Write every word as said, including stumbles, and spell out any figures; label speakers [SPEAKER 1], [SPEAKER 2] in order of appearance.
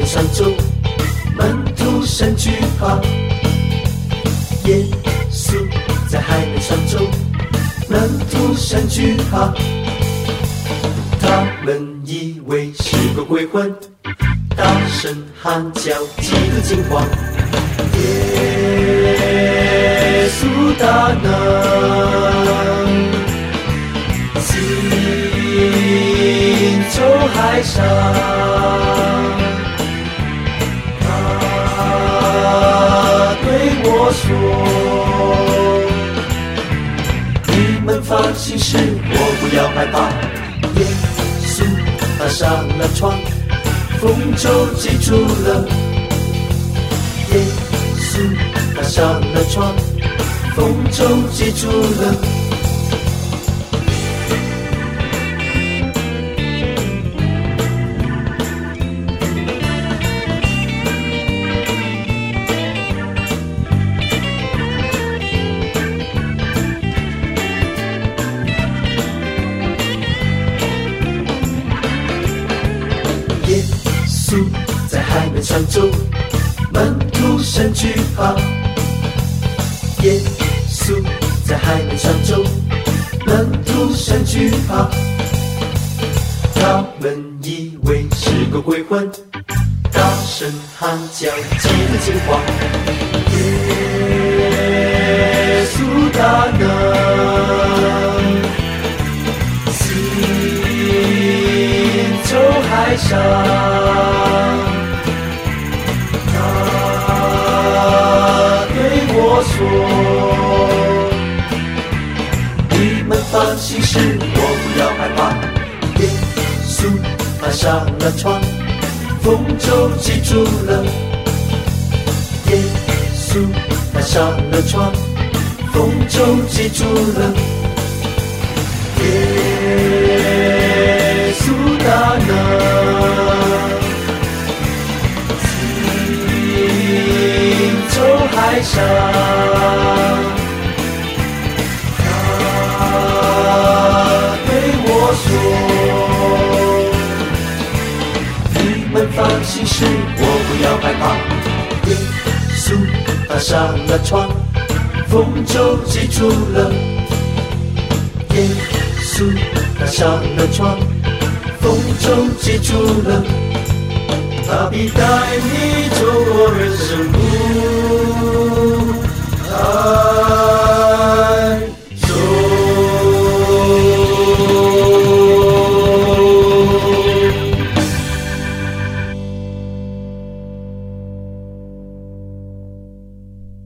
[SPEAKER 1] 面上走，门徒声惧怕。耶稣在海面上走，门徒声惧怕。他们以为是个鬼魂，大声喊叫，急得惊慌。耶稣大能，行走海上，他对我说：你们放心事，我不要害怕。耶稣他上了床，风就记住了。耶稣他上了床，风就记住了。耶稣在海面上走，门徒声惧怕。耶稣在海面上走，门徒声惧怕。他们以为是个鬼魂，大声喊叫，急得惊慌。耶稣大能，行走海上，我说你们放心事，我不要害怕。耶稣他上了床，风就记住了。耶稣他上了床，风就记住了。耶稣大能，海上，他对我说：你们放心事，我不要害怕。耶稣他上了床，风就记住了。耶稣他上了床，风就记住了。他必带你